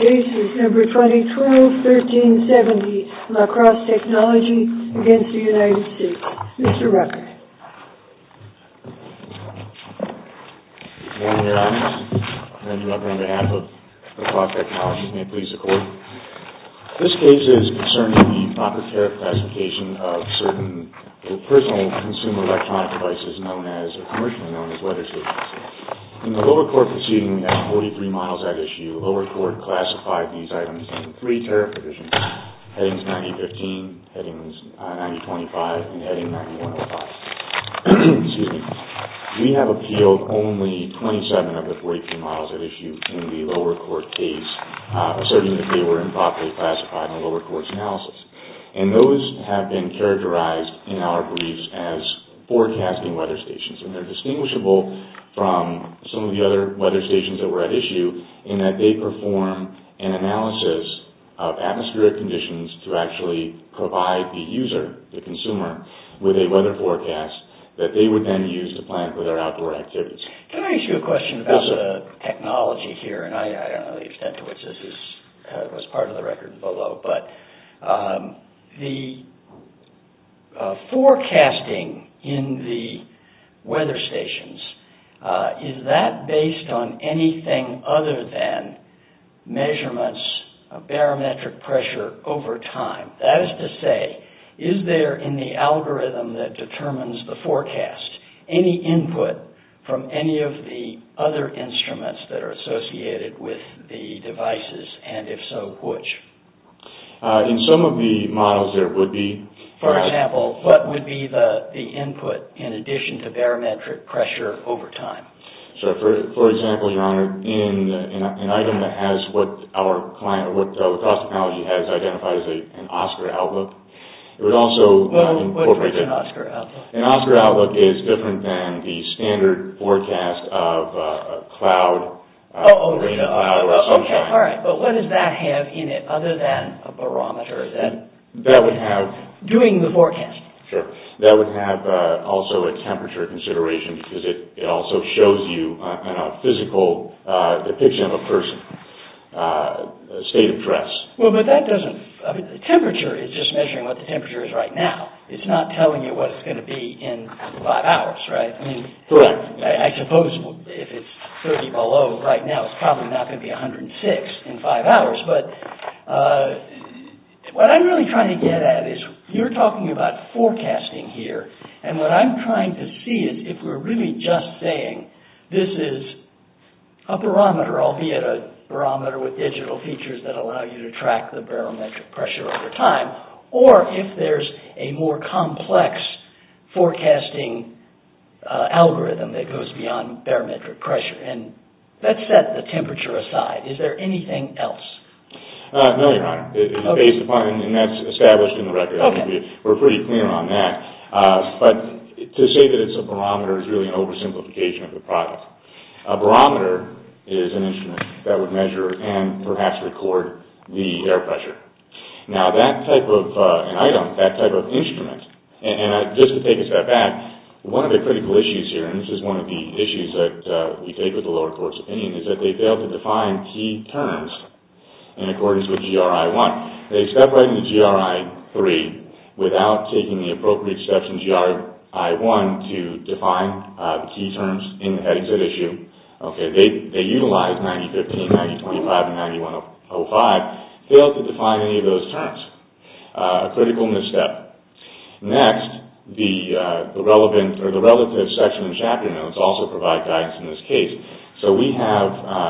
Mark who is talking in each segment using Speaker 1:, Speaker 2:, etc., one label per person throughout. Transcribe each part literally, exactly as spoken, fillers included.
Speaker 1: Case is number twenty twelve thirteen seventy, La Crosse Technology against the United States. Mister Rucker.
Speaker 2: Good morning, Your Honors. Randy Rucker on behalf of La Crosse Technology. May it please the Court. This case is concerning the proper tariff classification of certain personal consumer electronic devices known as, or commercially known as, weather stations. In the lower court proceeding, we had forty-three models at issue. The lower court classified these items in three tariff divisions: headings ninety fifteen, headings uh, ninety twenty-five, and heading ninety-one oh five. Excuse me. We have appealed only twenty-seven of the forty-three models at issue in the lower court case, uh, asserting that they were improperly classified in the lower court's analysis. And those have been characterized in our briefs as forecasting weather stations, and they're distinguishable from some of the other weather stations that were at issue in that they perform an analysis of atmospheric conditions to actually provide the user, the consumer, with a weather forecast that they would then use to plan for their outdoor activities.
Speaker 3: Can I ask you a question about yes, the technology here? And I, I don't know the extent to which this is, uh, was part of the record below, but um, the uh, forecasting in the weather stations, Uh, is that based on anything other than measurements of barometric pressure over time? That is to say, is there in the algorithm that determines the forecast any input from any of the other instruments that are associated with the devices, and if so, which?
Speaker 2: Uh, in some of the models there would be.
Speaker 3: For example, what would be the, the input in addition to barometric pressure over time?
Speaker 2: So, for, for example, Your Honor, in, in an item that has what our client, or what uh, La Crosse Technology has identified as a, an Oscar outlook, it would also
Speaker 3: well,
Speaker 2: uh, incorporate
Speaker 3: what's an Oscar outlook?
Speaker 2: An Oscar outlook is different than the standard forecast of uh, a cloud. Uh,
Speaker 3: oh, oh,
Speaker 2: rain
Speaker 3: uh,
Speaker 2: cloud or
Speaker 3: uh, okay,
Speaker 2: sunshine.
Speaker 3: all right. But what does that have in it other than a barometer that
Speaker 2: that would have
Speaker 3: doing the forecast?
Speaker 2: Sure. That would have uh, also a temperature consideration because it, it also shows you uh, in a physical uh, depiction of a person, uh, a state of dress.
Speaker 3: Well, but that doesn't, I mean, the temperature is just measuring what the temperature is right now. It's not telling you what it's going to be in five hours, right? I mean,
Speaker 2: correct.
Speaker 3: I, I suppose if it's thirty below right now, it's probably not going to be one hundred six in five hours. But uh, what I'm really trying to get at is you're talking about forecasting here, and what I'm trying to see is if we're really just saying this is a barometer, albeit a barometer with digital features that allow you to track the barometric pressure over time, or if there's a more complex forecasting uh, algorithm that goes beyond barometric pressure. And let's set the temperature aside. Is there anything else?
Speaker 2: Uh, no, Your Honor. It, it's
Speaker 3: okay.
Speaker 2: based upon, and that's established in the record.
Speaker 3: Okay.
Speaker 2: I think we, we're pretty clear on that. Uh, but to say that it's a barometer is really an oversimplification of the product. A barometer is an instrument that would measure and perhaps record the air pressure. Now, that type of uh, an item, that type of instrument, and, and I, just to take a step back, one of the critical issues here, and this is one of the issues that uh, we take with the lower court's opinion, is that they failed to define key terms in accordance with G R I one. They stepped right into G R I three without taking the appropriate steps in G R I one to define uh, the key terms in the headings at issue. Okay, they, they utilized ninety fifteen, ninety twenty-five, and ninety-one oh five, failed to define any of those terms. Uh, a critical misstep. Next, the, uh, the relevant or the relative section and chapter notes also provide guidance in this case. So we have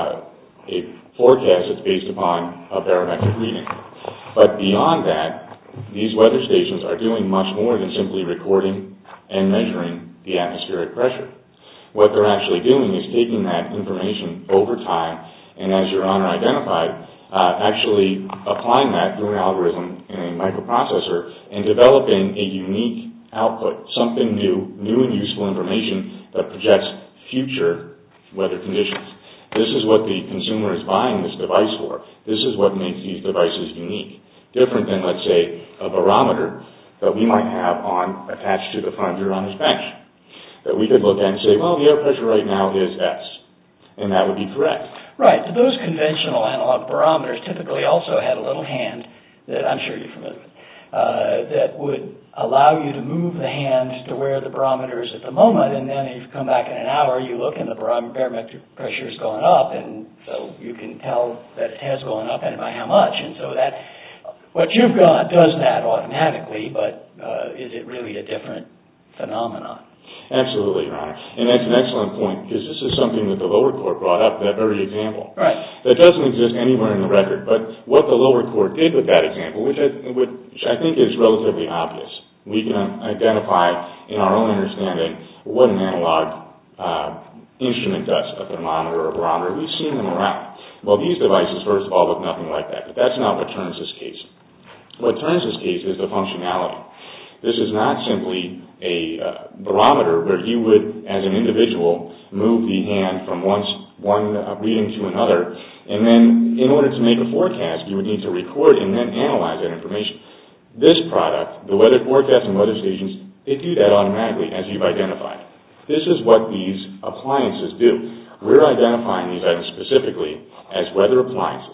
Speaker 2: uh, a forecast that's based upon a barometric reading. But beyond that, these weather stations are doing much more than simply recording and measuring the atmospheric pressure. What they're actually doing is taking that information over time and, as Your Honor identified, uh, actually applying that through an algorithm in a microprocessor and developing a unique output, something new, new and useful information that projects future weather conditions. This is what the consumer is buying this device for. This is what makes these devices unique. Different than, let's say, a barometer that we might have on attached to the front of Your Honor's bench. That we could look at and say, well, the air pressure right now is X. And that would be correct.
Speaker 3: Right. Those conventional analog barometers typically also had a little hand that I'm sure you're familiar with, uh, that would allow you to move the hand to where the barometer is at the moment, and then if you come back in an hour, you look and the barometric pressure is going up, and so you can tell that it has gone up and by how much. And so that what you've got does that automatically, but uh, is it really a different phenomenon?
Speaker 2: Absolutely, Your Honor. And that's an excellent point, because this is something that the lower court brought up, that very example.
Speaker 3: Right.
Speaker 2: That doesn't exist anywhere in the record. But what the lower court did with that example, which I, which I think is relatively obvious, we can identify in our own understanding what an analog uh, instrument does, a thermometer or a barometer. We've seen them around. Well, these devices, first of all, look nothing like that. But that's not what turns this case. What turns this case is the functionality. This is not simply a uh, barometer where you would, as an individual, move the hand from one, one uh, reading to another, and then in order to make a forecast, you would need to record and then analyze that information. This product, the weather forecast and weather stations, they do that automatically, as you've identified. This is what these appliances do. We're identifying these items specifically as weather appliances.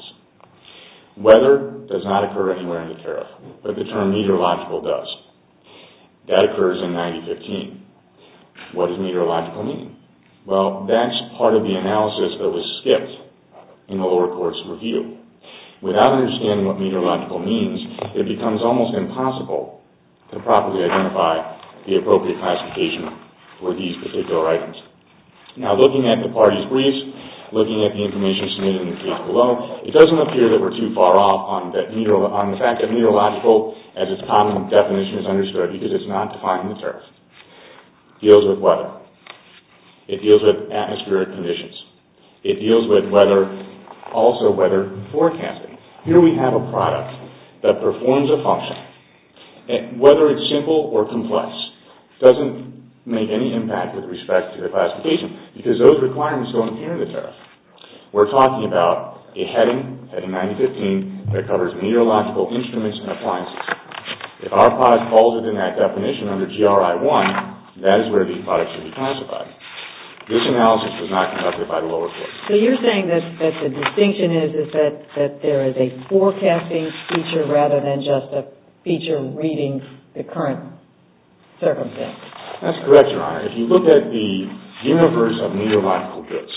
Speaker 2: Weather does not occur anywhere in the tariff, but the term meteorological does. That occurs in ninety fifteen. What does meteorological mean? Well, that's part of the analysis that was skipped in the lower court's review. Without understanding what meteorological means, it becomes almost impossible to properly identify the appropriate classification for these particular items. Now, looking at the parties' briefs, looking at the information submitted in the case below, it doesn't appear that we're too far off on, that meteor, on the fact that meteorological, as its common definition is understood, because it's not defined in the tariff. It deals with weather. It deals with atmospheric conditions. It deals with weather, also weather forecasting. Here we have a product that performs a function. And whether it's simple or complex doesn't make any impact with respect to the classification, because those requirements don't appear in the tariff. We're talking about a heading, heading ninety fifteen, that covers meteorological instruments and appliances. If our product falls within that definition under G R I one, that is where these products should be classified. This analysis was not conducted by the lower court.
Speaker 4: So you're saying that, that the distinction is, is that, that there is a forecasting feature rather than just a feature reading the current circumstances.
Speaker 2: That's correct, Your Honor. If you look at the universe of meteorological goods,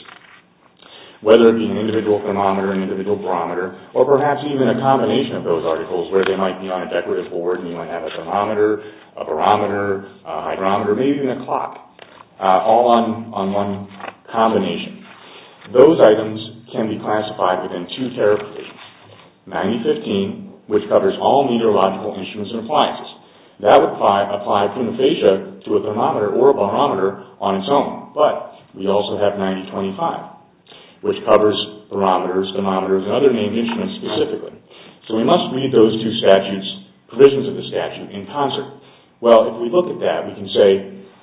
Speaker 2: whether it be an individual thermometer, an individual barometer, or perhaps even a combination of those articles where they might be on a decorative board and you might have a thermometer, a barometer, a hydrometer, maybe even a clock, uh, all on, on one combination. Those items can be classified within two tariff provisions. ninety fifteen, which covers all meteorological instruments and appliances. That would apply, apply prima facie to a thermometer or a barometer on its own. But we also have ninety twenty-five, which covers barometers, thermometers, and other named instruments specifically. So we must read those two statutes, provisions of the statute, in concert. Well, if we look at that, we can say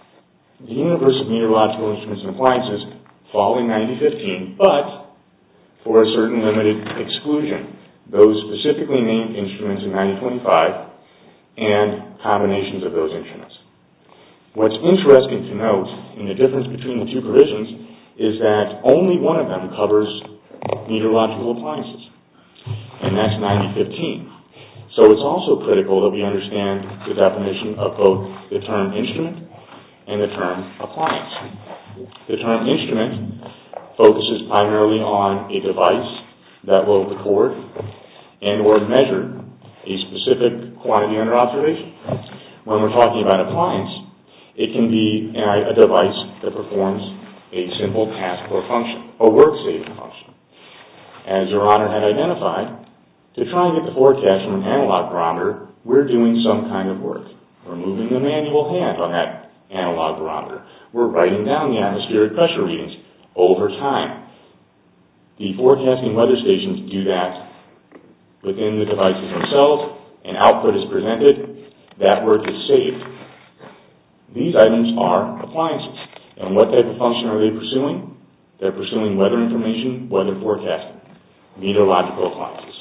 Speaker 2: the universe of meteorological instruments and appliances fall in ninety fifteen, but for a certain limited exclusion. Those specifically named instruments in ninety twenty-five and combinations of those instruments. What's interesting to note in the difference between the two provisions is that only one of them covers meteorological appliances, and that's ninety fifteen. So it's also critical that we understand the definition of both the term instrument and the term appliance. The term instrument focuses primarily on a device that will record and or measure a specific quantity under observation. When we're talking about appliance, it can be a device that performs a simple task or function, a work-saving function. As Your Honor had identified, to try and get the forecast from an analog barometer, we're doing some kind of work. We're moving the manual hand on that analog barometer. We're writing down the atmospheric pressure readings over time. The forecasting weather stations do that within the devices themselves, and output is presented. That work is saved. These items are appliances. And what type of function are they pursuing? They're pursuing weather information, weather forecasting, meteorological appliances.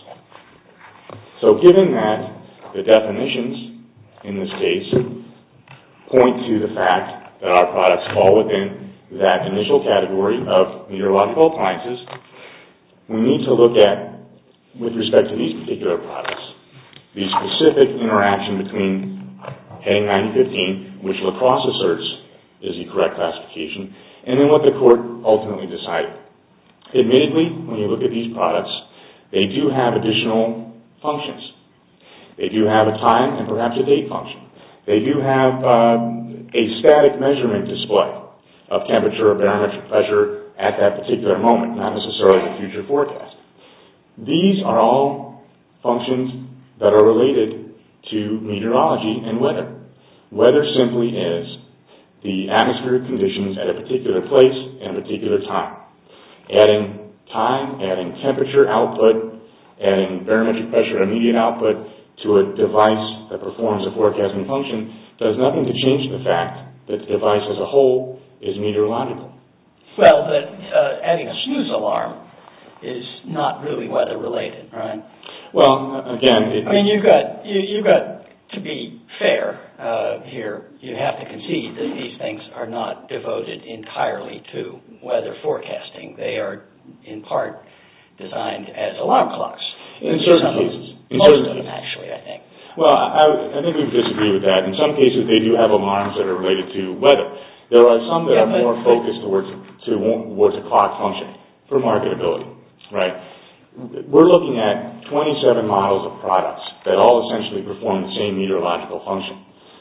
Speaker 2: So given that the definitions in this case point to the fact that our products fall within that initial category of meteorological appliances, we need to look at, with respect to these particular products, the specific interaction between heading ninety fifteen, which LaCrosse asserts is the correct classification, and then what the court ultimately decided. Admittedly, when you look at these products, they do have additional functions. They do have a time and perhaps a date function. They do have uh, a static measurement display of temperature or barometric pressure at that particular moment, not necessarily the future forecast. These are all functions that are related to meteorology and weather. Weather simply is the atmospheric conditions at a particular place and a particular time. Adding time, adding temperature output, adding barometric pressure immediate output to a device that performs a forecasting function does nothing to change the fact that the device as a whole is meteorological.
Speaker 3: Well, but uh, adding a snooze alarm is not really weather related, right?
Speaker 2: Well, again, it,
Speaker 3: I mean, you've got you, you've got to be fair uh, here. You have to concede that these things are not devoted entirely to weather forecasting. They are, in part, designed as alarm clocks.
Speaker 2: In certain cases, in
Speaker 3: most
Speaker 2: certain
Speaker 3: of them,
Speaker 2: cases.
Speaker 3: actually, I think.
Speaker 2: Well, I, I think we would disagree with that. In some cases, they do have alarms that are related to weather. There are some that
Speaker 3: yeah,
Speaker 2: are
Speaker 3: but,
Speaker 2: more focused towards towards a clock function for marketability, right? We're looking at twenty-seven models of products that all essentially perform the same meteorological function,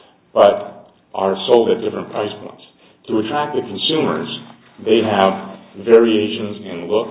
Speaker 2: but are sold at different price points. To attract the consumers, they have variations in look,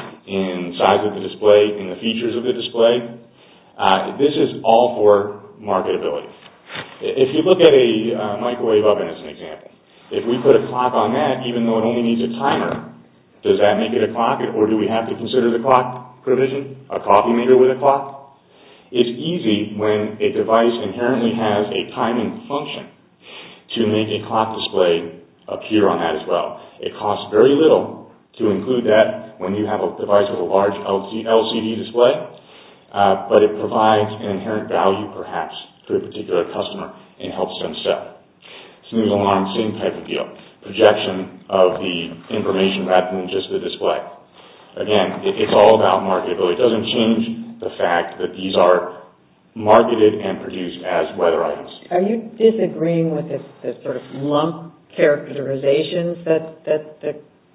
Speaker 2: in size of the display, in the features of the display. Uh, this is all for marketability. If you look at a uh, microwave oven as an example, if we put a clock on that, even though it only needs a timer, does that make it a clock, or do we have to consider the clock provision, a coffee maker with a clock? It's easy when a device inherently has a timing function to make a clock display appear on that as well. It costs very little to include that when you have a device with a large L C D display, uh, but it provides an inherent value, perhaps, to a particular customer and helps them sell. Snooze alarm, same type of deal. Projection of the information rather than just the display. Again, it, it's all about marketability. It doesn't change the fact that these are marketed and produced as weather items.
Speaker 4: Are you disagreeing with this, this sort of lump characterizations that, that the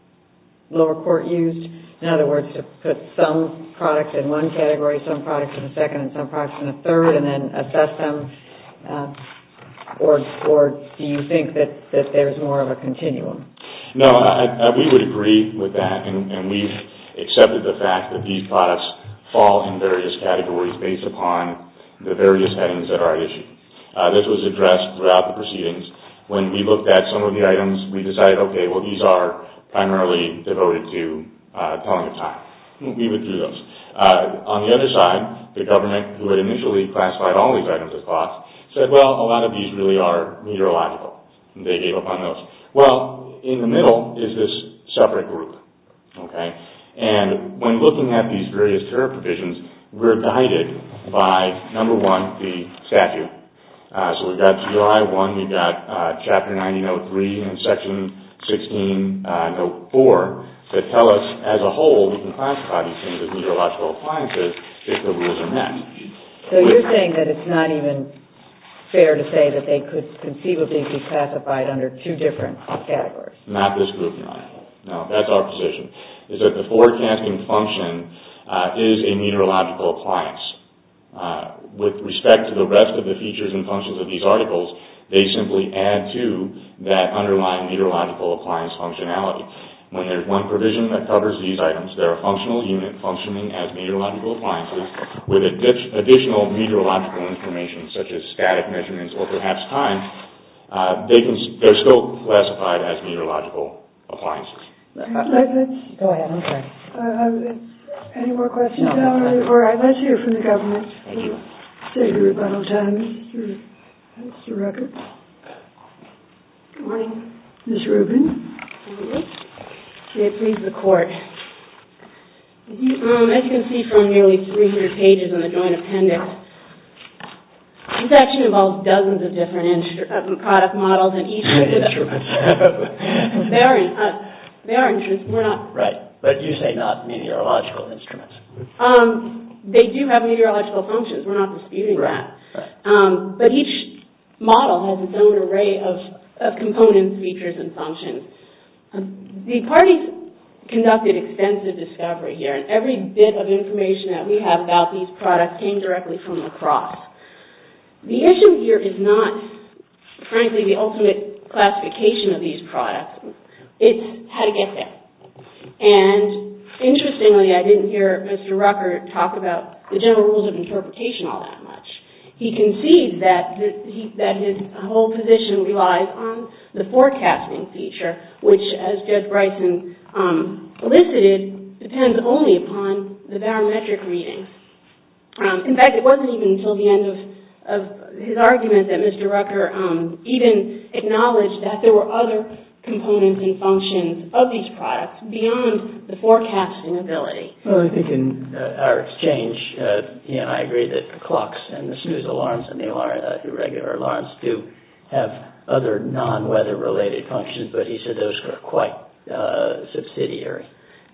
Speaker 4: lower court used? In other words, to put some products in one category, some products in a second, and some products in a third, and then assess them? Uh, or, or do you think that, that there's more of a continuum?
Speaker 2: No, I, I, we would agree with that, and, and we've accepted the fact that these products fall in various categories based upon the various headings that are at issue. Uh, this was addressed throughout the proceedings. When we looked at some of the items, we decided, okay, well, these are primarily devoted to uh, telling the time. We withdrew those. Uh, on the other side, the government, who had initially classified all these items as clocks, said, well, a lot of these really are meteorological. And they gave up on those. Well, in the middle is this separate group, okay? And when looking at these various tariff provisions, we're guided by, number one, the statute. Uh, so we've got G O I one, we've got uh, Chapter ninety, Note three, and Section sixteen, uh, Note four, that tell us, as a whole, we can classify these things as meteorological appliances if the rules are met.
Speaker 4: So you're saying that it's not even fair to say that they could conceivably be classified under two different categories?
Speaker 2: Not this group, Your Honor. No, that's our position, is that the forecasting function uh, is a meteorological appliance. Uh, with respect to the rest of the features and functions of these articles, they simply add to that underlying meteorological appliance functionality. When there's one provision that covers these items, they're a functional unit functioning as meteorological appliances with addi- additional meteorological information such as static measurements or perhaps time. Uh, they can, they're still classified as meteorological appliances.
Speaker 1: Let, let's,
Speaker 4: Go ahead, I'm sorry.
Speaker 1: uh, any more questions?
Speaker 4: No,
Speaker 1: now?
Speaker 4: okay.
Speaker 1: All right, let's hear from the government.
Speaker 2: Thank you.
Speaker 1: Save your rebuttal time, Mister Mister Rucker.
Speaker 5: Good morning.
Speaker 1: Miz Rubin.
Speaker 5: May it please the Court. You, um, as you can see from nearly three hundred pages in the joint appendix, this action involves dozens of different instru- uh, product models, and each with
Speaker 3: Instruments.
Speaker 5: they are in, uh, they are instruments. We're not
Speaker 3: Right. But you say not meteorological instruments.
Speaker 5: Um, they do have meteorological functions. We're not disputing
Speaker 3: right.
Speaker 5: that.
Speaker 3: Right.
Speaker 5: Um, but each model has its own array of, of components, features, and functions. Um, the parties conducted extensive discovery here, and every bit of information that we have about these products came directly from lacrosse. The issue here is not, frankly, the ultimate classification of these products. It's how to get there. And interestingly, I didn't hear Mister Rucker talk about the general rules of interpretation all that much. He concedes that, the, he, that his whole position relies on the forecasting feature, which, as Judge Bryson um, elicited, depends only upon the barometric readings. Um, in fact, it wasn't even until the end of, of his argument that Mister Rucker um, even acknowledged that there were other components and functions of these products beyond the forecasting ability.
Speaker 3: Well, I think in uh, our exchange, uh, he and I agree that the clocks and the snooze alarms and the alarm, uh, irregular alarms do have other non-weather related functions, but he said those are quite uh, subsidiary.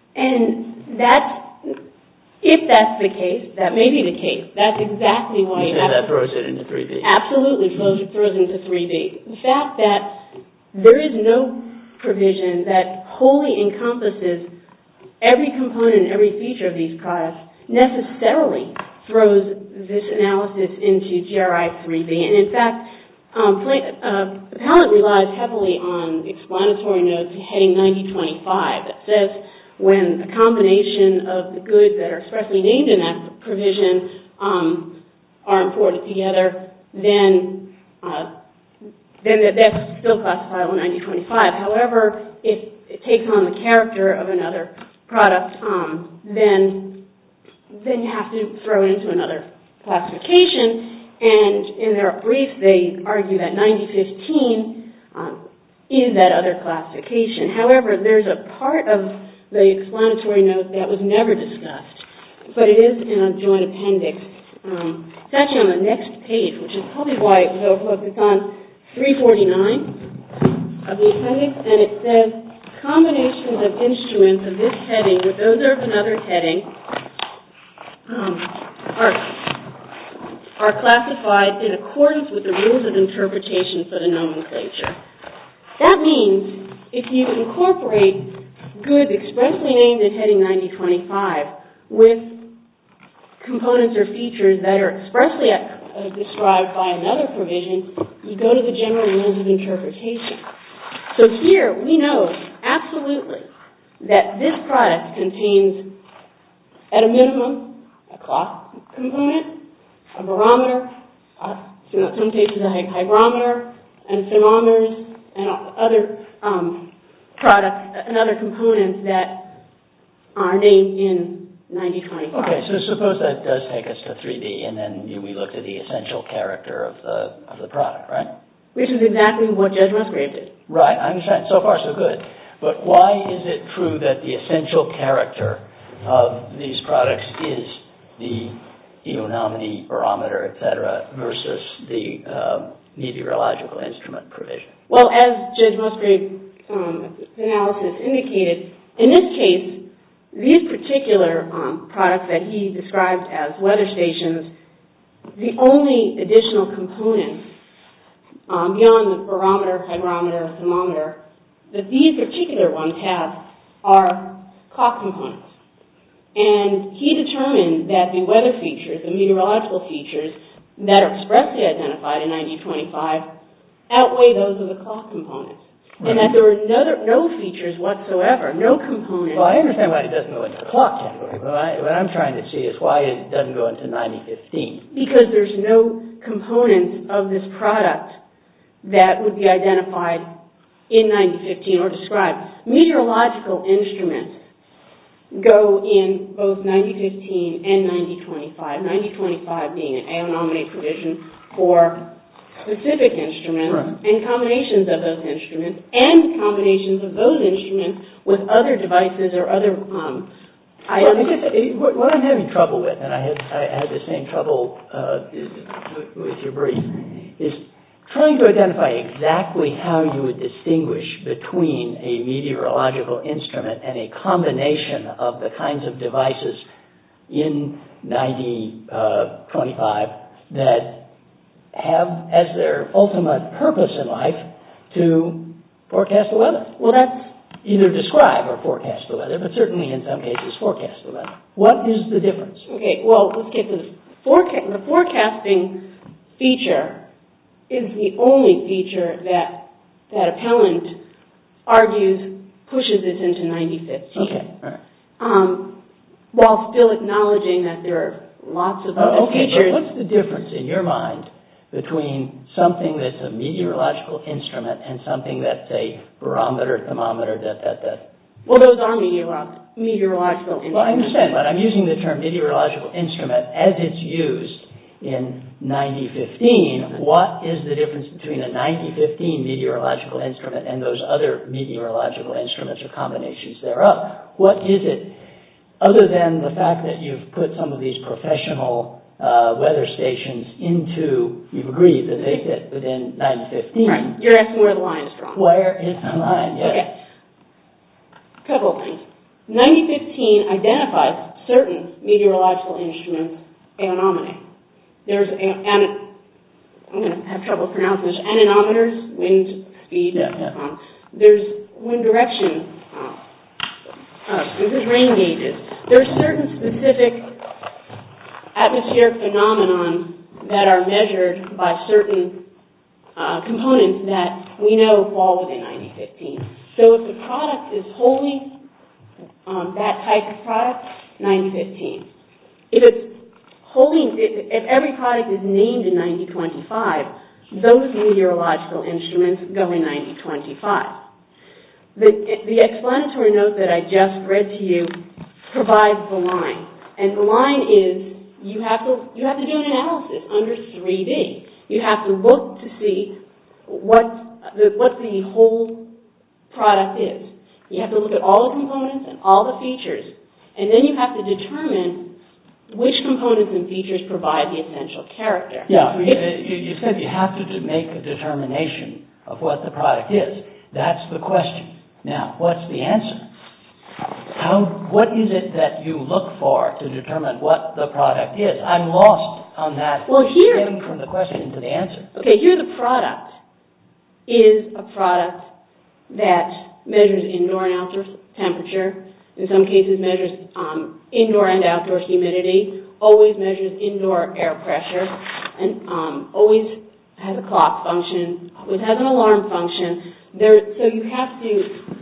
Speaker 5: And that's, if that's the case, that may be the case. That's exactly why...
Speaker 3: You say that throws it into three B.
Speaker 5: Absolutely throws, throws into three B. The fact that there is no provision that wholly encompasses every component, every feature of these products necessarily throws this analysis into G R I three B. And in fact, um, uh, Appellant relies heavily on explanatory notes heading ninety twenty-five that says when a combination of the goods that are expressly named in that provision um, are imported together, then uh, then that's still classifiable in ninety twenty-five. However, if it takes on the character of another product, um, then then you have to throw it into another classification. And in their brief, they argue that ninety fifteen um, is that other classification. However, there's a part of the explanatory note that was never discussed, but it is in a joint appendix. Um, it's actually on the next page, which is probably why it was overlooked. It's on three forty-nine of the appendix, and it says combinations of instruments of this heading with those of another heading um, are, are classified in accordance with the rules of interpretation for the nomenclature. That means if you incorporate goods expressly named in heading ninety twenty-five with components or features that are expressly uh, described by another provision, you go to the general rules of interpretation. So here we know absolutely that this product contains, at a minimum, a clock component, a barometer, uh, in some cases a hygrometer, and thermometers, and other um, products and other components that are named in ninety twenty-five.
Speaker 3: Okay, so suppose that does take us to three D, and then we looked at the essential character of the of the product, right?
Speaker 5: Which is exactly what Judge Musgrave did.
Speaker 3: Right, I understand. So far, so good. But why is it true that the essential character of these products is the eonomy, barometer, et cetera, versus the um, meteorological instrument provision?
Speaker 5: Well, as Judge Musgrave's um, analysis indicated, in this case, these particular um, products that he described as weather stations, the only additional components um, beyond the barometer, hygrometer, thermometer, that these particular ones have are clock components. And he determined that the weather features, the meteorological features that are expressly identified in ninety twenty-five outweigh those of the clock components. Right. And that there were no, no features whatsoever, no components.
Speaker 3: Well, I understand why it doesn't go into the clock category, but I, what I'm trying to see is why it doesn't go into ninety fifteen.
Speaker 5: Because there's no components of this product that would be identified in ninety fifteen or described. Meteorological instruments go in both ninety fifteen and ninety twenty-five, ninety twenty-five being an aonominate provision for specific instruments, right, and combinations of those instruments, and combinations of those instruments with other devices or other um, items.
Speaker 3: Well, just, it, what I'm having trouble with, and I had I had the same trouble uh, with your brief, is trying to identify exactly how you would distinguish between a meteorological instrument and a combination of the kinds of devices in ninety twenty-five that have as their ultimate purpose in life to forecast the weather. Well, that's either describe or forecast the weather, but certainly in some cases forecast the weather. What is the difference?
Speaker 5: Okay, well, let's get to the forecast. The forecasting feature is the only feature that that appellant argues pushes this into ninety fifteen.
Speaker 3: Okay, all right.
Speaker 5: Um, while still acknowledging that there are lots of other
Speaker 3: oh, okay,
Speaker 5: features.
Speaker 3: But what's the difference in your mind between something that's a meteorological instrument and something that's a barometer, thermometer, that, that, that?
Speaker 5: Well, those are meteorolo- meteorological instruments.
Speaker 3: Well, I understand, but I'm using the term meteorological instrument as it's used in ninety fifteen. What is the difference between a ninety fifteen meteorological instrument and those other meteorological instruments or combinations thereof? What is it, other than the fact that you've put some of these professional uh, weather stations into, you've agreed that they fit within ninety fifteen.
Speaker 5: Right. You're asking where the line is drawn.
Speaker 3: Where is the line? Yes.
Speaker 5: Okay. A couple of things. ninety fifteen identifies certain meteorological instruments, anemometers. There's, an, I'm going to have trouble pronouncing this, anemometers, wind speed.
Speaker 3: Yeah, yeah.
Speaker 5: Um, there's wind direction. Um, uh, there's rain gauges. There are certain specific atmospheric phenomenon that are measured by certain uh, components that we know fall within ninety fifteen. So if the product is wholly um, that type of product, ninety fifteen. If it's wholly, if every product is named in ninety twenty-five, those meteorological instruments go in ninety twenty-five. The, the explanatory note that I just read to you provides the line, and the line is you have to you have to do an analysis under three D. You have to look to see what the, what the whole product is. You have to look at all the components and all the features, and then you have to determine which components and features provide the essential character.
Speaker 3: Yeah, you, you said you have to make a determination of what the product is. That's the question. Now, what's the answer? How? What is it that you look for to determine what the product is? I'm lost on that.
Speaker 5: Well, here,
Speaker 3: getting from the question to the answer.
Speaker 5: Okay, here the product is a product that measures indoor and outdoor temperature. In some cases, measures um, indoor and outdoor humidity. Always measures indoor air pressure, and um, always has a clock function. Always has an alarm function. There, so you have to.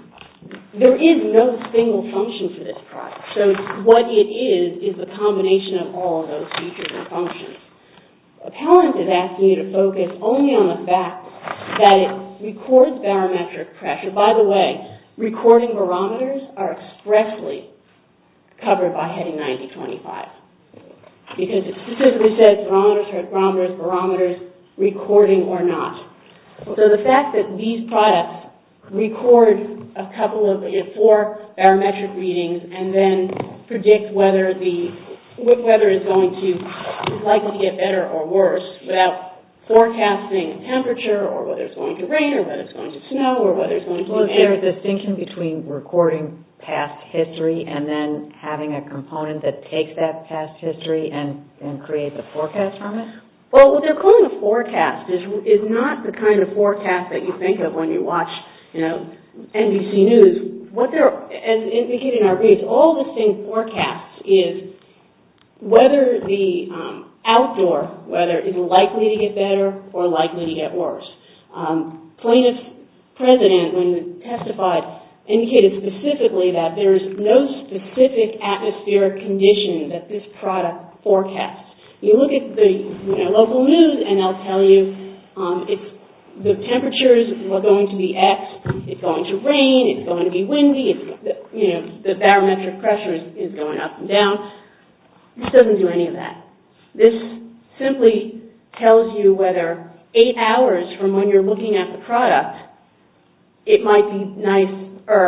Speaker 5: There is no single function for this product. So what it is is the combination of all of those features and functions. Appellant is asking you to focus only on the fact that it records barometric pressure. By the way, recording barometers are expressly covered by heading ninety twenty-five because it specifically says barometers, hygrometers, barometers, recording or not. So the fact that these products record a couple of you know, four barometric readings and then predict whether the weather is going to is likely to get better or worse without forecasting temperature or whether it's going to rain or whether it's going to snow or whether it's going to
Speaker 4: well,
Speaker 5: be...
Speaker 4: Is there a distinction between recording past history and then having a component that takes that past history and, and creates a forecast from it?
Speaker 5: Well, what they're calling a forecast is is not the kind of forecast that you think of when you watch, you know, N B C News. What they're, as indicated in our briefs, all this thing forecasts is whether the um, outdoor weather is likely to get better or likely to get worse. Um, plaintiff's president, when he testified, indicated specifically that there is no specific atmospheric condition that this product forecasts. You look at the you know, local news and they'll tell you um, it's the temperatures are going to be X, it's going to rain, it's going to be windy, it's you know the barometric pressure is, is going up and down. This doesn't do any of that. This simply tells you whether eight hours from when you're looking at the product, it might be nicer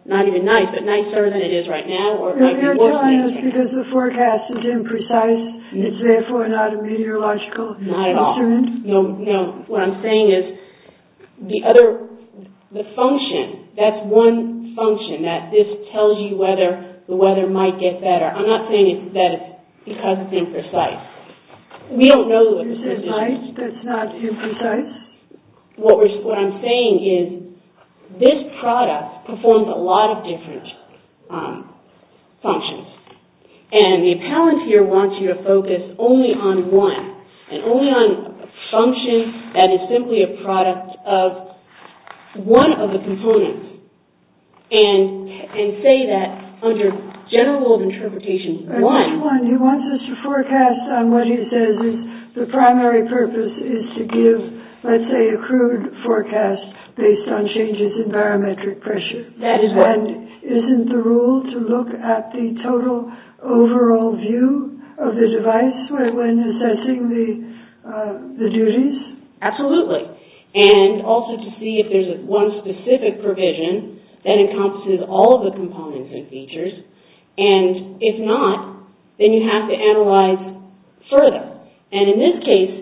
Speaker 5: not even nice, but nicer than it is right now, or it might be
Speaker 1: You're
Speaker 5: worse than
Speaker 1: telling
Speaker 5: it
Speaker 1: us
Speaker 5: is right
Speaker 1: because
Speaker 5: now.
Speaker 1: the forecast is imprecise, it's therefore not a meteorological
Speaker 5: Not at all.
Speaker 1: instrument?
Speaker 5: No, no. What I'm saying is the other, the function, that's one function, that this tells you whether the weather might get better. I'm not saying it's, that it's because it's imprecise. We don't know what
Speaker 1: You
Speaker 5: the
Speaker 1: said
Speaker 5: precision
Speaker 1: might,
Speaker 5: is.
Speaker 1: that's not imprecise?
Speaker 5: What, we're, what I'm saying is this product performs a lot of different um, functions. And the appellant here wants you to focus only on one, and only on a function that is simply a product of one of the components, and and say that under general rule of interpretation
Speaker 1: Uh,
Speaker 5: one...
Speaker 1: Which one? He wants us to forecast on what he says is the primary purpose is to give, let's say, a crude forecast based on changes in barometric pressure.
Speaker 5: That is what...
Speaker 1: And isn't the rule to look at the total overall view of the device when, when assessing the uh, the duties?
Speaker 5: Absolutely. And also to see if there's a, one specific provision that encompasses all of the components and features. And if not, then you have to analyze further. And in this case,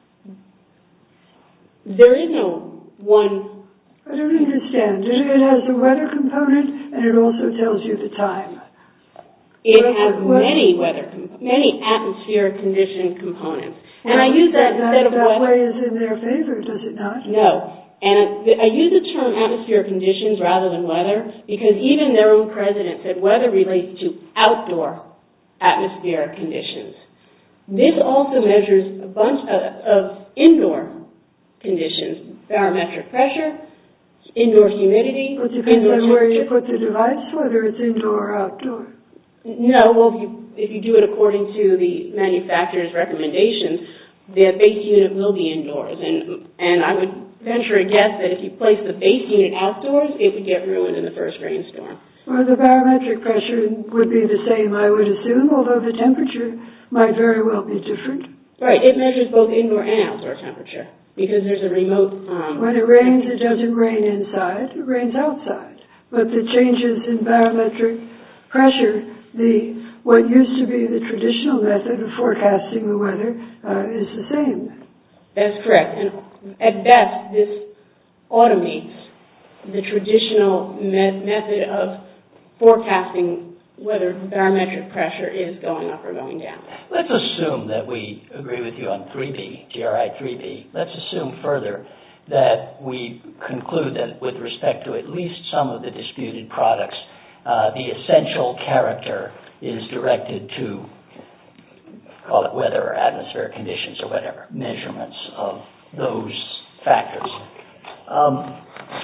Speaker 5: there is no one...
Speaker 1: I don't understand. It, it has a weather component, and it also tells you the time.
Speaker 5: It
Speaker 1: What-
Speaker 5: has
Speaker 1: what-
Speaker 5: many weather, com- many atmospheric condition components. And I
Speaker 1: Well,
Speaker 5: use that,
Speaker 1: that
Speaker 5: instead of
Speaker 1: that
Speaker 5: weather...
Speaker 1: way is in their favor, does it not?
Speaker 5: No. And I use the term atmospheric conditions rather than weather because even their own president said weather relates to outdoor atmospheric conditions. This also measures a bunch of, of indoor conditions, barometric pressure, indoor humidity,
Speaker 1: Well, it depends
Speaker 5: indoor
Speaker 1: on where you
Speaker 5: temperature.
Speaker 1: put the device, whether it's indoor or outdoor.
Speaker 5: No, well, if you, if you do it according to the manufacturer's recommendations, the base unit will be indoors. And, and I would venture a guess that if you place the base unit outdoors, it would get ruined in the first rainstorm.
Speaker 1: Well, the barometric pressure would be the same, I would assume, although the temperature might very well be different.
Speaker 5: Right, it measures both indoor and outdoor temperature because there's a remote... Um,
Speaker 1: When it rains, it doesn't rain inside, it rains outside. But the changes in barometric pressure, the what used to be the traditional method of forecasting the weather uh, is the same.
Speaker 5: That's correct. And at best, this automates the traditional me- method of forecasting whether barometric pressure is going up or going down.
Speaker 3: Let's assume that we agree with you on three B, G R I three B. Let's assume further that we conclude that with respect to at least some of the disputed products, uh, the essential character is directed to, call it weather or atmospheric conditions or whatever, measurements of those factors. Um,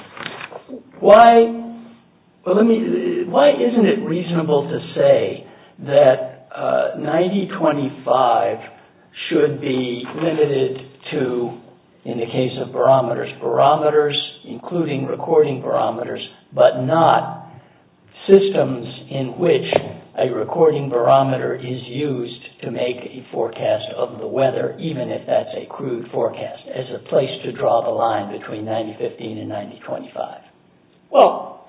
Speaker 3: why, well, let me, why isn't it reasonable to say that uh, ninety twenty-five should be limited to, in the case of barometers, barometers, including recording barometers, but not systems in which a recording barometer is used to make a forecast of the weather, even if that's a crude forecast, as a place to draw the line between ninety fifteen and ninety twenty-five?
Speaker 5: Well,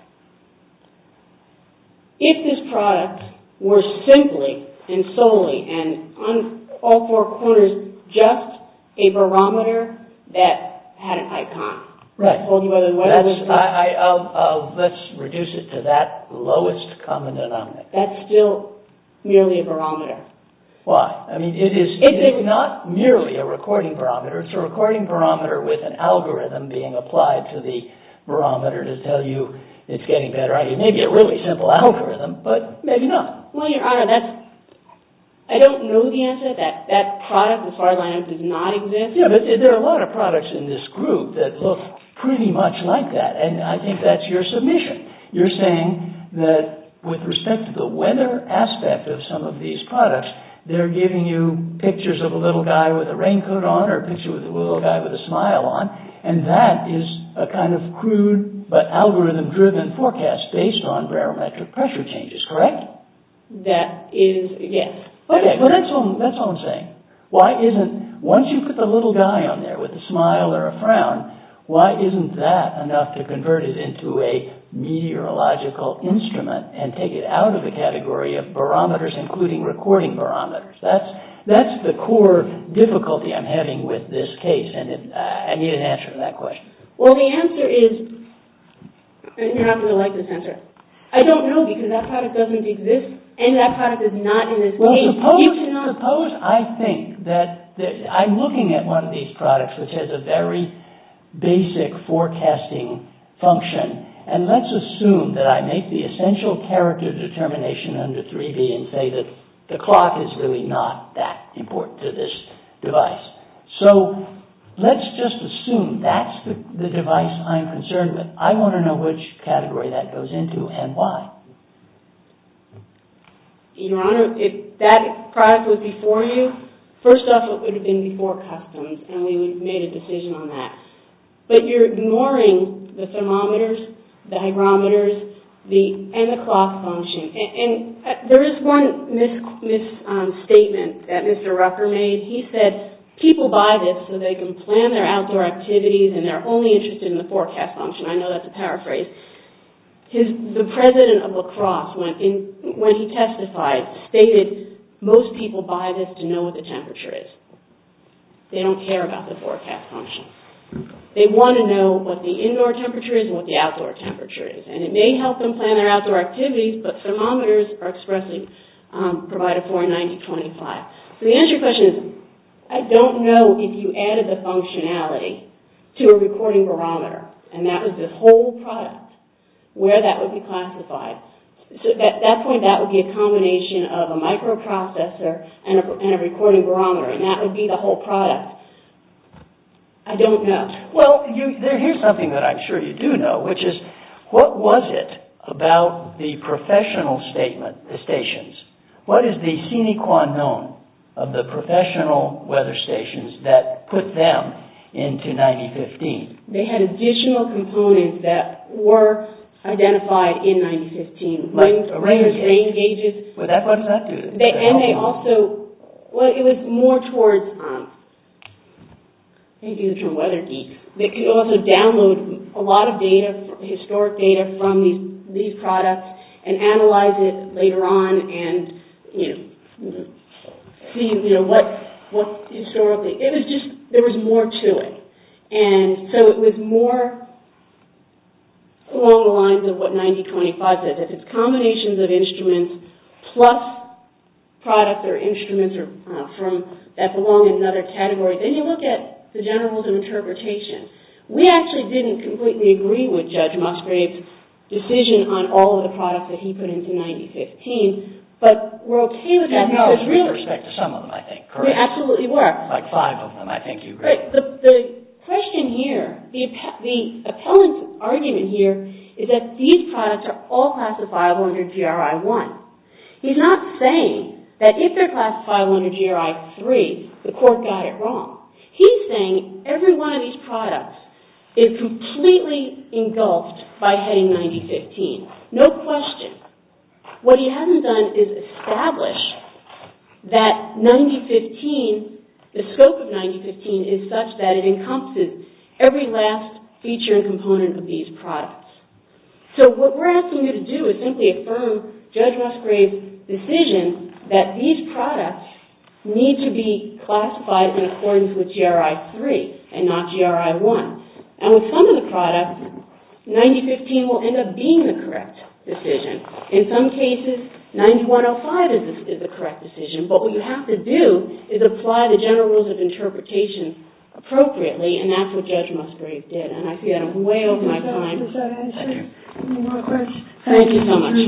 Speaker 5: if this product were simply and solely and on all four corners just a barometer that had an icon,
Speaker 3: Right.
Speaker 5: told you whether the weather
Speaker 3: That's,
Speaker 5: was...
Speaker 3: I, I, I'll, I'll, let's reduce it to that lowest common denominator.
Speaker 5: That's still merely a barometer.
Speaker 3: Why? I mean, it is
Speaker 5: It's
Speaker 3: it's
Speaker 5: a-
Speaker 3: not merely a recording barometer. It's a recording barometer with an algorithm being applied to the barometer to tell you it's getting better. I mean, maybe a really simple algorithm, but maybe not.
Speaker 5: Well, Your Honor, that's... I don't know the answer. That that product, as far as I know, does not exist.
Speaker 3: Yeah, but there are a lot of products in this group that look pretty much like that, and I think that's your submission. You're saying that with respect to the weather aspect of some of these products, they're giving you pictures of a little guy with a raincoat on or a picture with a little guy with a smile on, and that is a kind of crude but algorithm-driven forecast based on barometric pressure changes, correct?
Speaker 5: That is, yes.
Speaker 3: Okay, well, that's all, that's all I'm saying. Why isn't, once you put the little guy on there with a smile or a frown, why isn't that enough to convert it into a meteorological instrument and take it out of the category of barometers, including recording barometers? That's that's the core difficulty I'm having with this case, and it, uh, I need an answer to that question.
Speaker 5: Well, the answer is, and you're not going to like this answer, I don't know, because that product doesn't exist, and that product is not in this
Speaker 3: well,
Speaker 5: case.
Speaker 3: Well, suppose,
Speaker 5: cannot...
Speaker 3: suppose I think that, that I'm looking at one of these products which has a very basic forecasting function, and let's assume that I make the essential character determination under three B and say that the clock is really not that important to this device. So let's just assume that's the, the device I'm concerned with. I want to know which category that goes into and why.
Speaker 5: Your Honor, if that product was before you, first off, it would have been before customs, and we would have made a decision on that. But you're ignoring the thermometers, the hygrometers, the and the clock function. And, and uh, there is one misstatement mis, um, statement that Mister Rucker made. He said people buy this so they can plan their outdoor activities and they're only interested in the forecast function. I know that's a paraphrase. His, the president of La Crosse, when, in, when he testified, stated most people buy this to know what the temperature is. They don't care about the forecast function. They want to know what the indoor temperature is and what the outdoor temperature is. And it may help them plan their outdoor activities, but thermometers are expressly um, provided for in ninety twenty-five. So the answer to your question is, I don't know if you added the functionality to a recording barometer, and that was this whole product, where that would be classified. So at that point, that would be a combination of a microprocessor and a, and a recording barometer, and that would be the whole product. I don't know.
Speaker 3: Well, you, there, here's something that I'm sure you do know, which is, what was it about the professional statement, the stations? What is the sine qua non of the professional weather stations that put them into ninety fifteen?
Speaker 5: They had additional components that were identified in ninety fifteen.
Speaker 3: Like
Speaker 5: rain,
Speaker 3: rain,
Speaker 5: rain gauges.
Speaker 3: Well, that, what does that do?
Speaker 5: They, and they also, well, it was more towards, um, they use the term weather geeks. They could also download a lot of data, historic data from these these products, and analyze it later on, and you know, see you know what what historically. It was just there was more to it, and so it was more along the lines of what ninety twenty-five says. If it's combinations of instruments plus products or instruments or uh, from that belong in another category, then you look at the general rules of interpretation. We actually didn't completely agree with Judge Musgrave's decision on all of the products that he put into ninety fifteen, but we're okay with that.
Speaker 3: No,
Speaker 5: because
Speaker 3: with
Speaker 5: really,
Speaker 3: respect to some of them, I think, correct?
Speaker 5: We absolutely were.
Speaker 3: Like five of them, I think you agree.
Speaker 5: Right. The, the question here, the, the appellant's argument here, is that these products are all classifiable under G R I one. He's not saying that if they're classifiable under G R I three, the court got it wrong. He's saying every one of these products is completely engulfed by heading ninety fifteen. No question. What he hasn't done is establish that ninety fifteen, the scope of ninety fifteen is such that it encompasses every last feature and component of these products. So what we're asking you to do is simply affirm Judge Musgrave's decision that these products need to be classified in accordance with G R I three and not G R I one. And with some of the products, ninety fifteen will end up being the correct decision. In some cases, ninety-one oh five is the, is the correct decision, but what you have to do is apply the general rules of interpretation appropriately, and that's what Judge Musgrave did. And I see that I'm way over my time.
Speaker 1: Does that answer? Any more questions?
Speaker 5: Thank you so much.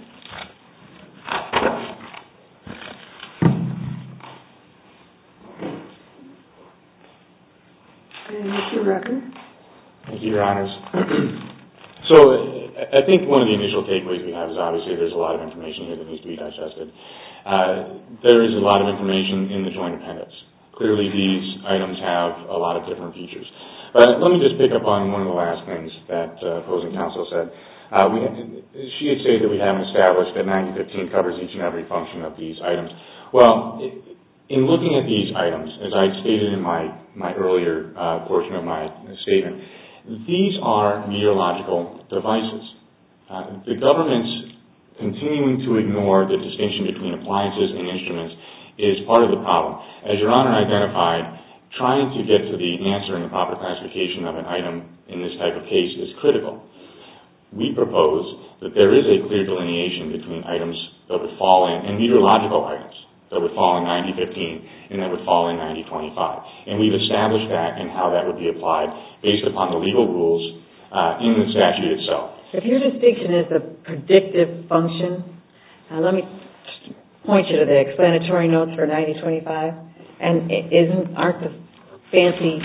Speaker 1: And Mister Rucker?
Speaker 2: Thank you, Your Honors. So I think one of the initial takeaways we have is obviously there's a lot of information here that needs to be digested. Uh, there is a lot of information in the joint appendix. Clearly these items have a lot of different features. But let me just pick up on one of the last things that uh, opposing counsel said. Uh, we, she had said that we haven't established that ninety fifteen covers each and every function of these items. Well, in looking at these items, as I stated in my, my earlier uh, portion of my statement, These are meteorological devices. Uh, the government's continuing to ignore the distinction between appliances and instruments is part of the problem. As Your Honor identified, trying to get to the answer in the proper classification of an item in this type of case is critical. We propose that there is a clear delineation between items that would fall in, and meteorological items that would fall in ninety fifteen and that would fall in ninety twenty-five. And we've established that and how that would be applied based upon the legal rules uh, in the statute itself.
Speaker 4: If your distinction is the predictive function, uh, let me point you to the explanatory notes for ninety twenty-five. And isn't aren't the fancy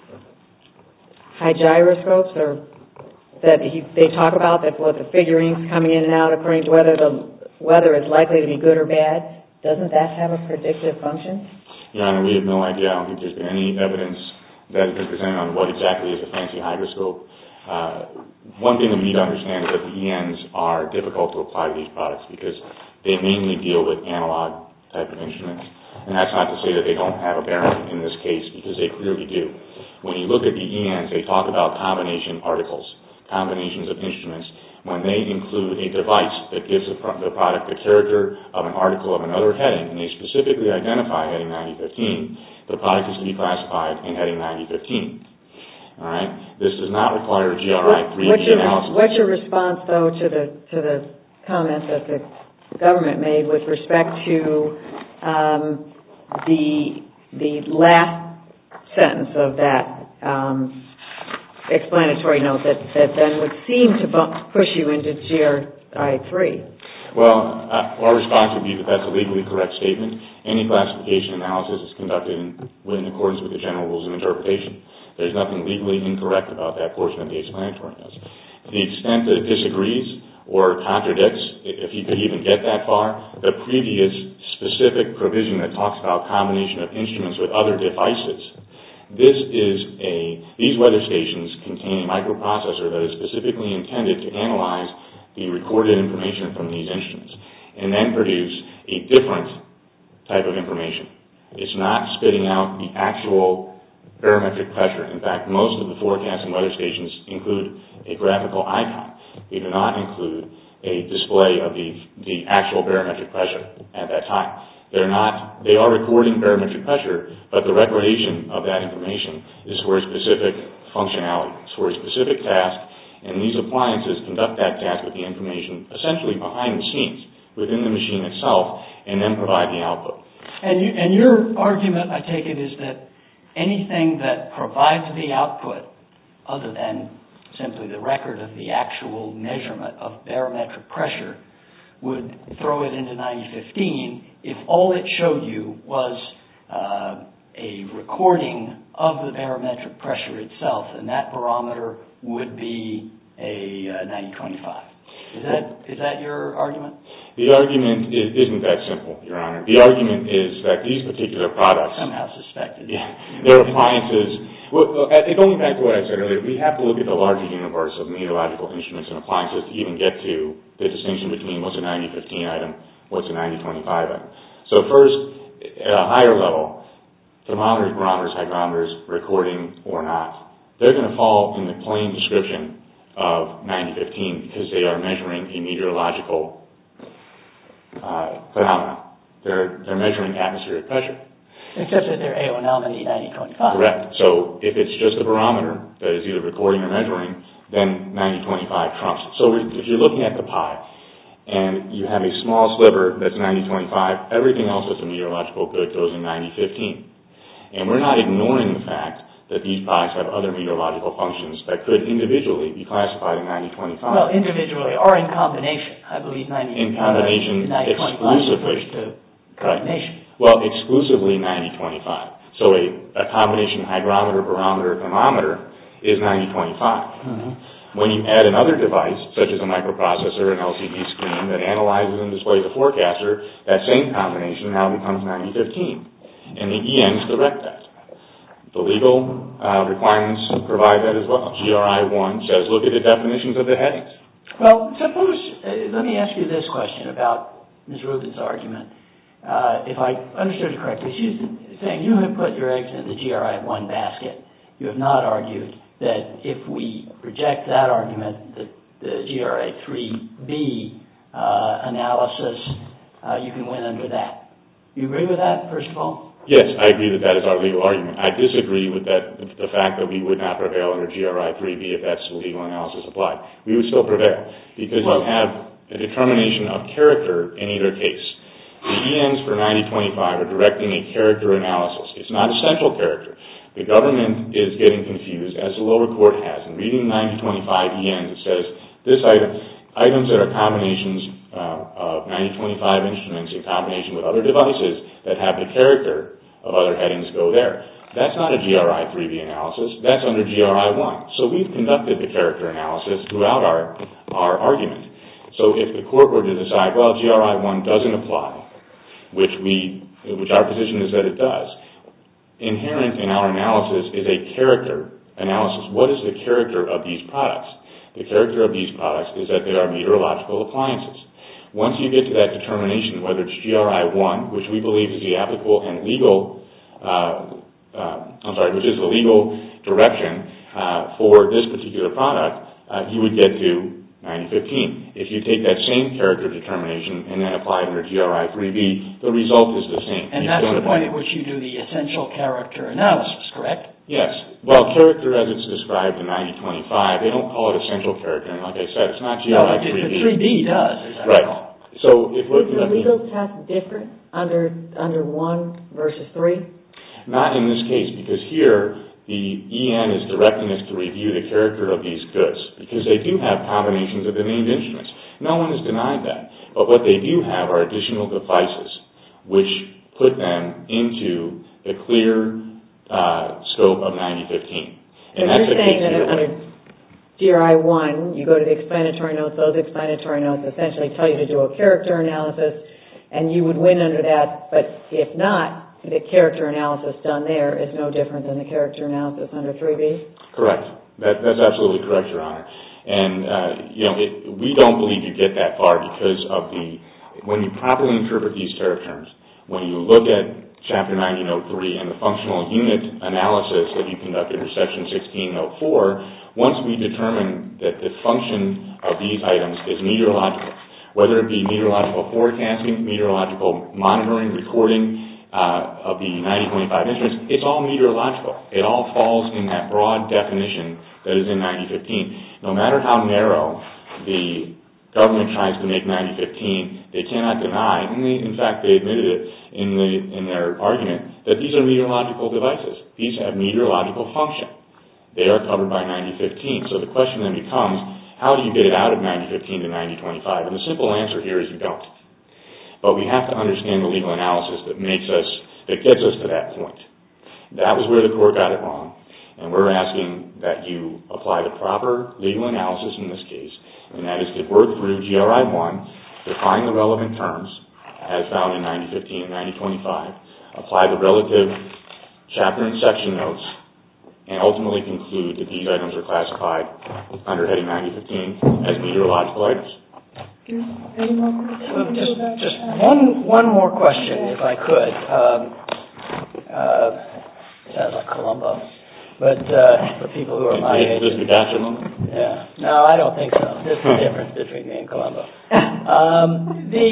Speaker 4: high gyroscopes or that he, they talk about that what the figurines coming in and out according to whether the weather is likely to be good or bad? Doesn't that have a predictive function?
Speaker 2: Your Honor, we have no idea. I don't think there's been any evidence that has been presented on what exactly is a fancy hydroscope. Uh, one thing that we need to understand is that the E Ns are difficult to apply to these products because they mainly deal with analog type of instruments. And that's not to say that they don't have a bearing in this case because they clearly do. When you look at the E Ns, they talk about combination articles, combinations of instruments. When they include a device that gives the, pro- the product the character of an article of another heading, and they specifically identify heading ninety fifteen, the product is to be classified in heading ninety fifteen. All right. This does not require a G R I three D
Speaker 4: what's your,
Speaker 2: analysis.
Speaker 4: What's your response, though, to the to the comment that the government made with respect to um, the the last sentence of that um, explanatory note that, that then would seem to bump, push you into G R I three?
Speaker 2: Well, uh, our response would be that that's a legally correct statement. Any classification analysis is conducted in, in accordance with the general rules of interpretation. There's nothing legally incorrect about that portion of the explanatory notes. To the extent that it disagrees or contradicts, if you could even get that far, the previous specific provision that talks about combination of instruments with other devices, this is a, these weather stations contain a microprocessor that is specifically intended to analyze the recorded information from these instruments and then produce a different type of information. It's not spitting out the actual barometric pressure. In fact, most of the forecasting weather stations include a graphical icon. They do not include a display of the, the actual barometric pressure at that time. They're not, they are recording barometric pressure, but the recordation of that information is for a specific functionality. It's for a specific task, and these appliances conduct that task with the information essentially behind the scenes within the machine itself and then provide the output.
Speaker 3: And, you, and your argument, I take it, is that anything that provides the output other than simply the record of the actual measurement of barometric pressure would throw it into ninety fifteen if all it showed you was uh, a recording of the barometric pressure itself, and that barometer would be a uh, ninety twenty-five. Is that is that your argument?
Speaker 2: The argument is, isn't that simple, Your Honor. The argument is that these particular products...
Speaker 3: Somehow suspected.
Speaker 2: Yeah. Their appliances... Well, going back to what I said earlier, we have to look at the larger universe of meteorological instruments and appliances to even get to the distinction between what's a ninety fifteen item, what's a ninety twenty-five item. So first, at a higher level, thermometers, barometers, hygrometers, recording or not, they're going to fall in the plain description of ninety fifteen because they are measuring a meteorological uh, phenomena. They're, they're measuring atmospheric pressure.
Speaker 3: Except that they're A O N L ninety twenty-five.
Speaker 2: Correct. So if it's just a barometer that is either recording or measuring, then ninety twenty-five trumps it. So if you're looking at the pie and you have a small sliver that's ninety twenty-five, everything else that's a meteorological good goes in ninety fifteen. And we're not ignoring the fact that these products have other meteorological functions that could individually be classified in ninety twenty-five.
Speaker 3: Well, individually or in combination. I believe ninety
Speaker 2: in combination
Speaker 3: uh,
Speaker 2: exclusively.
Speaker 3: To combination.
Speaker 2: Well, exclusively ninety twenty-five. So a, a combination hygrometer, barometer, thermometer is ninety twenty-five. Mm-hmm. When you add another device, such as a microprocessor, an L C D screen that analyzes and displays a forecaster, that same combination now becomes ninety fifteen. And the E Ns direct that. The legal uh, requirements provide that as well. G R I one says, look at the definitions of the headings.
Speaker 3: Well, suppose, uh, let me ask you this question about Miz Rubin's argument. Uh, if I understood it correctly, she's saying you have put your eggs in the G R I one basket. You have not argued that if we reject that argument, that the G R A three B uh, analysis, uh, you can win under that. You agree with that, first of all?
Speaker 2: Yes, I agree that that is our legal argument. I disagree with that, the fact that we would not prevail under G R I three B if that's the legal analysis applied. We would still prevail because well, you have a determination of character in either case. The E Ns for ninety twenty-five are directing a character analysis. It's not essential character. The government is getting confused, as the lower court has. In reading ninety twenty-five E Ns, it says this item, items that are combinations uh, of ninety twenty-five instruments in combination with other devices that have the character of other headings go there. That's not a G R I three B analysis. That's under G R I one. So we've conducted the character analysis throughout our, our argument. So if the court were to decide, well, G R I one doesn't apply, which we, which our position is that it does, inherent in our analysis is a character analysis. What is the character of these products? The character of these products is that they are meteorological appliances. Once you get to that determination, whether it's G R I one, which we believe is the applicable and legal, uh, uh, I'm sorry, which is the legal direction uh, for this particular product, uh, you would get to ninety fifteen. If you take that same character determination and then apply it under G R I three B, the result is the same.
Speaker 3: And that's the point at which you do the essential character analysis, correct?
Speaker 2: Yes. Well, character as it's described in ninety twenty-five, they don't call it essential character. And like I said, it's not G R I three B.
Speaker 3: No, the three B does. Is that
Speaker 2: right. So if we're...
Speaker 4: Is the legal test different under under one versus three?
Speaker 2: Not in this case, because here the E N is directing us to review the character of these goods, because they do have combinations of the named instruments. No one has denied that. But what they do have are additional devices, which put them into the clear uh, scope of ninety fifteen.
Speaker 4: And, and that's you're saying that under G R I one, you go to the explanatory notes, those explanatory notes essentially tell you to do a character analysis, and you would win under that, but if not, the character analysis done there is no different than the character analysis under three B?
Speaker 2: Correct. That, that's absolutely correct, Your Honor. And, uh, you know, it, we don't believe you get that far because of the, when you properly interpret these tariff terms, when you look at Chapter ninety, Note three, and the functional unit analysis that you conducted in Section sixteen, Note four, once we determine that the function of these items is meteorological, whether it be meteorological forecasting, meteorological monitoring, recording, Uh, of the ninety twenty-five instruments, it's all meteorological. It all falls in that broad definition that is in ninety fifteen. No matter how narrow the government tries to make ninety fifteen, they cannot deny, and they, in fact they admitted it in, the, in their argument, that these are meteorological devices. These have meteorological function. They are covered by ninety fifteen. So the question then becomes, how do you get it out of ninety fifteen to ninety twenty-five? And the simple answer here is you don't. But we have to understand the legal analysis that makes us, that gets us to that point. That was where the court got it wrong, and we're asking that you apply the proper legal analysis in this case, and that is to work through G R I one, define the relevant terms, as found in ninety fifteen and ninety twenty-five, apply the relative chapter and section notes, and ultimately conclude that these items are classified under heading ninety fifteen as meteorological items.
Speaker 1: Any more questions?
Speaker 3: Just, just one one more question, if I could. Um, uh, sounds like Columbo, but uh, for people who are my age.
Speaker 2: Is this the gotcha moment?
Speaker 3: Yeah. No, I don't think so. There's a difference between me and Columbo. Um, the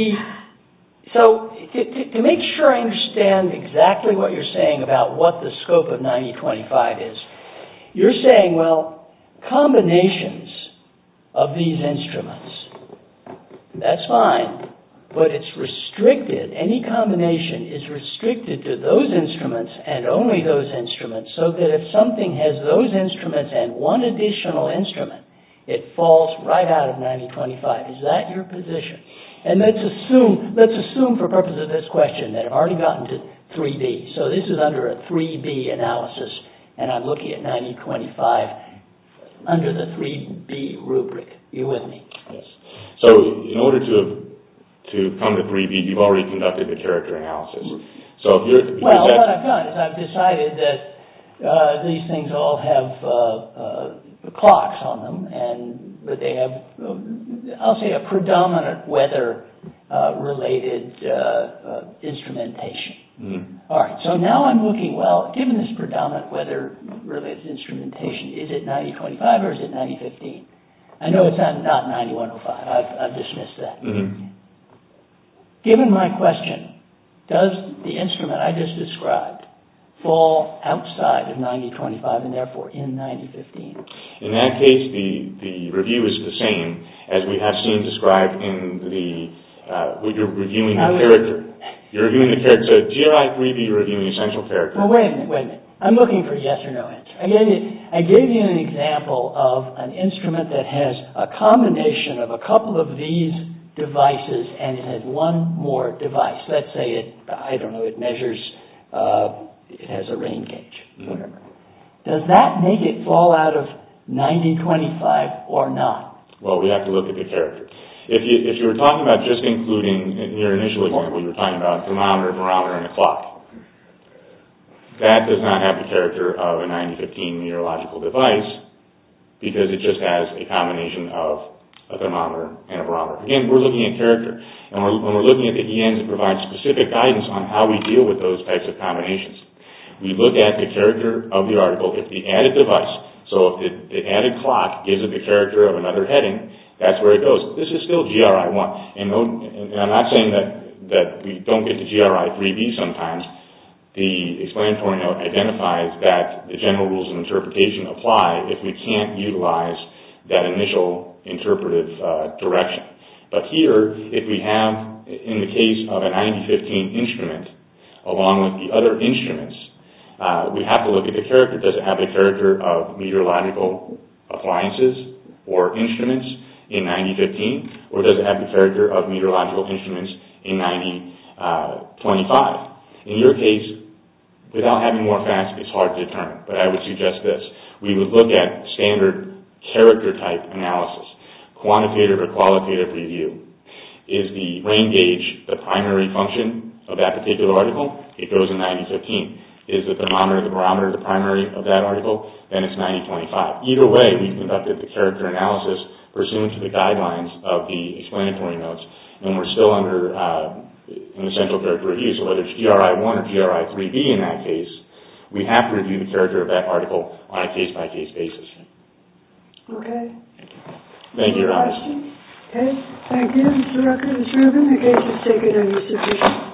Speaker 3: so to, to, to make sure I understand exactly what you're saying about what the scope of ninety twenty-five is, you're saying, well, combinations of these instruments. That's fine, but it's restricted. Any combination is restricted to those instruments and only those instruments, so that if something has those instruments and one additional instrument, it falls right out of ninety twenty-five. Is that your position? And let's assume, let's assume for purposes of this question that I've already gotten to three B. So this is under a three B analysis, and I'm looking at ninety twenty-five under the three B rubric. You with me?
Speaker 2: Yes. So in order to to come to three B, you've already conducted the character analysis. So if you're...
Speaker 3: Well, what I've done is I've decided that uh, these things all have uh, uh, clocks on them, and but they have, uh, I'll say, a predominant weather-related uh, uh, uh, instrumentation. Mm-hmm. All right, so now I'm looking, well, given this predominant weather-related instrumentation, is it ninety twenty-five or is it ninety fifteen? I know it's not, not ninety-one oh five. I've, I've dismissed that. Mm-hmm. Given my question, does the instrument I just described fall outside of ninety twenty-five and therefore in ninety fifteen?
Speaker 2: In that case, the, the review is the same as we have seen described in the, uh, when you're reviewing the character. You're reviewing the character. So G R I three B, you're reviewing essential character.
Speaker 3: Well, wait a minute, wait a minute. I'm looking for a yes or no answer. I gave you, I gave you an example of an instrument that has a combination of a couple of these devices and it has one more device. Let's say it, I don't know, it measures, uh, it has a rain gauge, mm-hmm. whatever. Does that make it fall out of ninety twenty-five or not?
Speaker 2: Well, we have to look at the character. If you, if you were talking about just including, in your initial example, you were talking about thermometer, barometer, and a clock. That does not have the character of a ninety fifteen meteorological device because it just has a combination of a thermometer and a barometer. Again, we're looking at character. And we're, when we're looking at the E Ns, it provides specific guidance on how we deal with those types of combinations. We look at the character of the article. If the added device, so if the, the added clock gives it the character of another heading, that's where it goes. This is still G R I one. And, no, and I'm not saying that, that we don't get to G R I three B sometimes. The explanatory note identifies that the general rules of interpretation apply if we can't utilize that initial interpretive uh, direction. But here, if we have, in the case of a ninety fifteen instrument, along with the other instruments, uh, we have to look at the character. Does it have the character of meteorological appliances or instruments in ninety fifteen, or does it have the character of meteorological instruments in ninety twenty-five? In your case, without having more facts, it's hard to determine, but I would suggest this. We would look at standard character type analysis, quantitative or qualitative review. Is the rain gauge the primary function of that particular article? It goes in ninety fifteen. Is the thermometer, the barometer the primary of that article? Then it's ninety twenty-five. Either way, we've conducted the character analysis pursuant to the guidelines of the explanatory notes, and we're still under uh, an essential character review. So whether it's G R I one or G R I three B in that case, we have to review the character of that article on a case-by-case basis.
Speaker 1: Okay.
Speaker 2: Thank you, Your Honor.
Speaker 1: Okay. Thank you, Mister Rucker. Mister Rubin, the case is taken under submission.